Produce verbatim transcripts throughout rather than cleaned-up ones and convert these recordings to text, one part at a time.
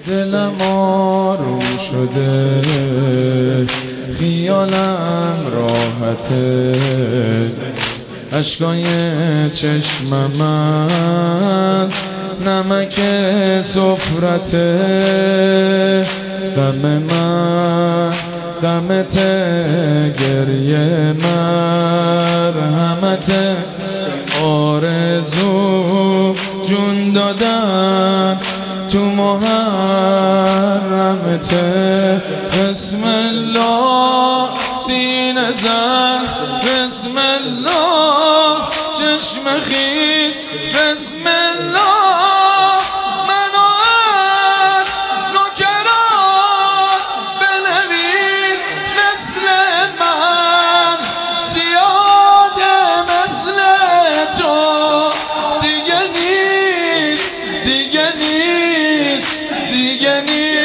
دلم آروم شده، خیالم راحته، اشکای چشمم از نمک سفرته، غم من غمت، گریه مرحمت، آرزو جون دادن تو محرمت. بسم الله سینه زن، بسم الله چشم خیز، بسم الله منو از نوکران بنویس، مثل من زیاده مثل تو دیگه نیست، دیگه نیست، دیگه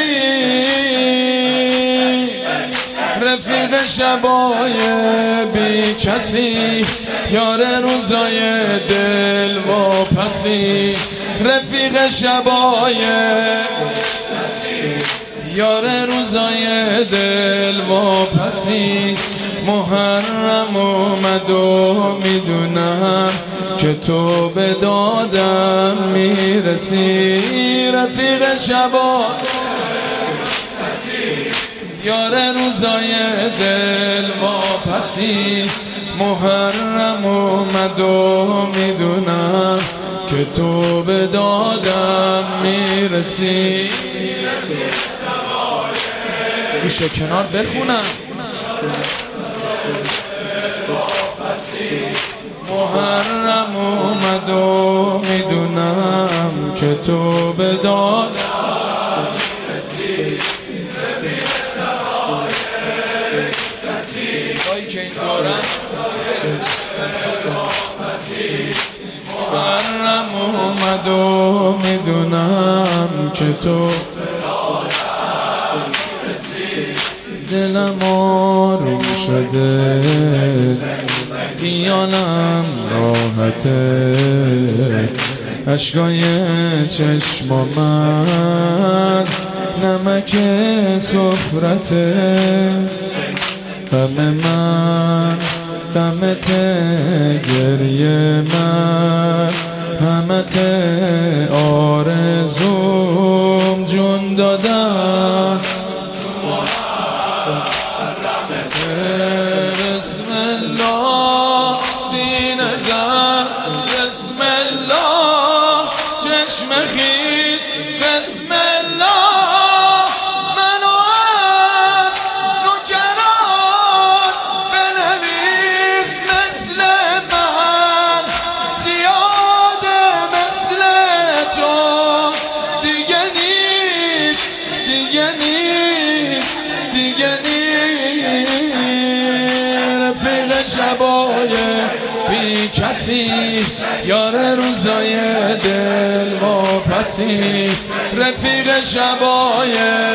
نیست. رفیق شبای بی کسی، یار روزای دل واپسی، رفیق شبای یار روزای دل واپسی. محرم اومد و میدونم که تو به دادم میرسی، رفیق شبا یار روزای دل واپسی. محرم اومد و میدونم که تو به دادم میرسی. گوشه کنار بخونم. محرم اومد و میدونم که تو به دادم میرسی. سایی که این دارم محرم اومد و میدونم که تو دلم آروم شده، خیالم راحته، اشکای چشمم از نمک سفرته، غم من غمت، گریه مرحمت، آرزوم جون دادن. بسم الله سینه زن، بسم الله چشم خیز، بسم الله منو از نوکران بنویس، مثل من زیاده مثل تو دیگه نیست، دیگه نیست، دیگه نیست. رفیق شبای بی کسی، یار روزای دل واپسی، رفیق شبای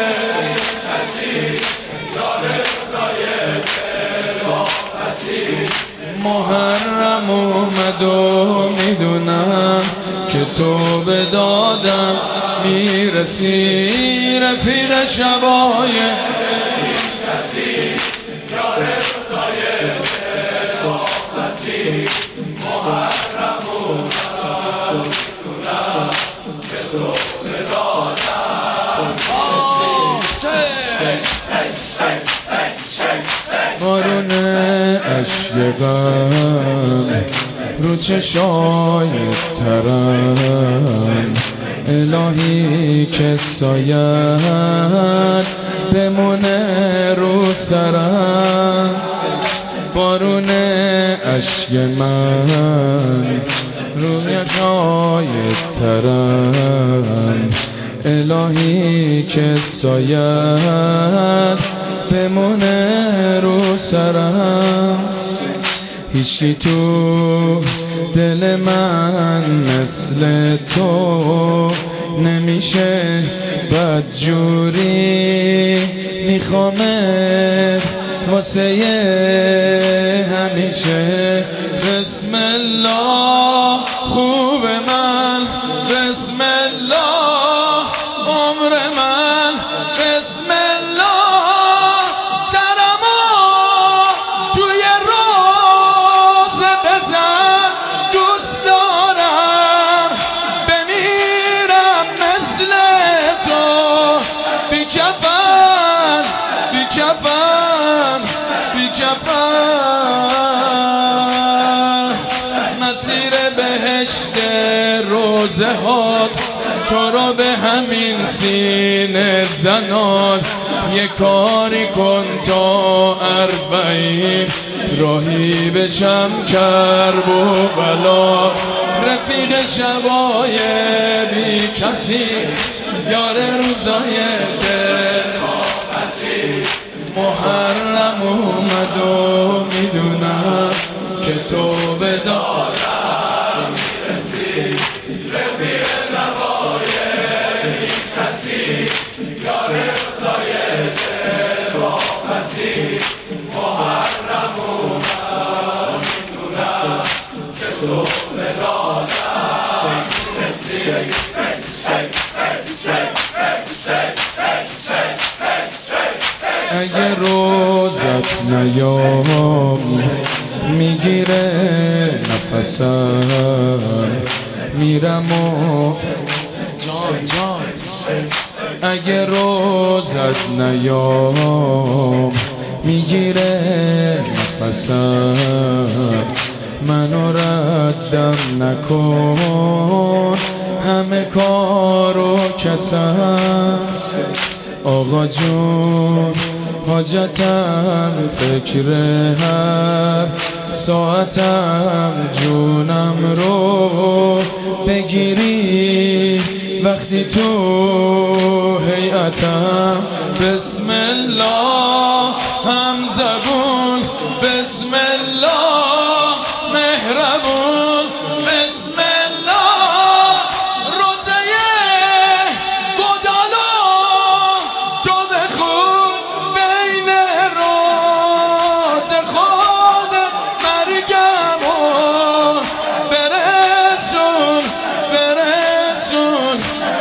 محرم اومد و میدونم که تو به دادم میرسی، رفیق شبای محرم اومد که تو به دادم بارون اشک غم رو چشای ترم، الهی که سایت بمونه رو سرم. بارون اشک من روی جای ترم، الهی که سایت بمونه رو سرم. هیچکی تو دل من مثل تو نمیشه، بدجوری میخوامه واسه همیشه. بسم الله خوب من، بسم الله عمر من، همین سینه زنان یه کاری کن تا اربعین راهی بشم کرب و بلا رفیق شبای بی کسی یار روزای دل محرم اومد و میدونم که تو به دارم میرسی رفیق شبای بی کسی یار روزای دل واپسی محرم اومد میدونم که تو به دارم میرسی اگه روزت نیام میگیره نفسم میرم و جان جان اگه روزت نیام میگیره نفسم منو ردم نکن همه کارو کسم آقا جون حاجتم فکر هر ساعتم جونم رو بگیری وقتی تو هیئتم بسم الله هم زبون بسم الله مهربون بسم الله روزه گدالا تو بخون بین روز خود مرگم و برسون برسون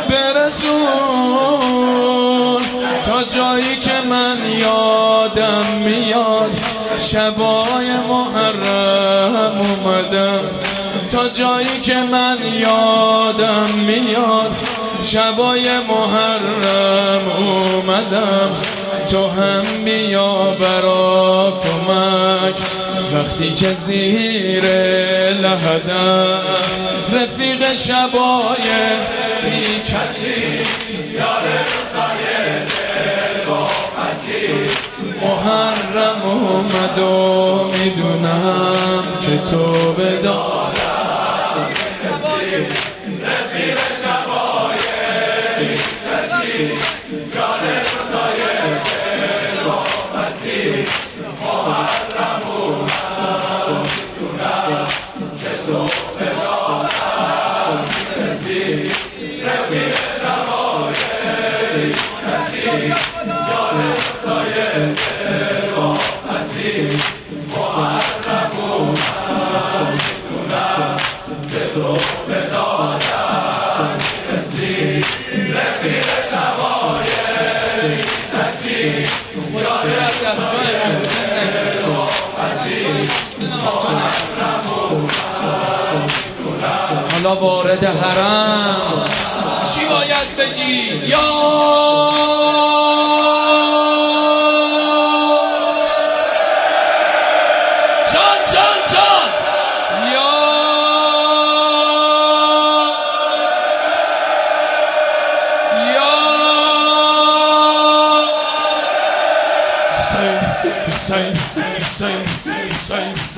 برسون تا جایی که من یادم میاد شبای محرم اومدم تا جایی که من یادم میاد شبای محرم اومدم تو هم بیا برا کمک وقتی که زیر لحدم رفیق شبای بی کسی یار روزای دل واپسی محرم اومد و میدونم که تو به دارم میرسی رفیق شبای بی کسی یار روزای دل واپسی محرم اومد میدونم که تو به دارم میرسی رفیق شبای بی کسی یار روزای دل واپسی محرم اومد میدونم که تو به دارم میرسی رفیق شبای بی کسی یار روزای دل واپسی محرم اومد میدونم حالا وارد حرم چی باید بگی یا same, same, same.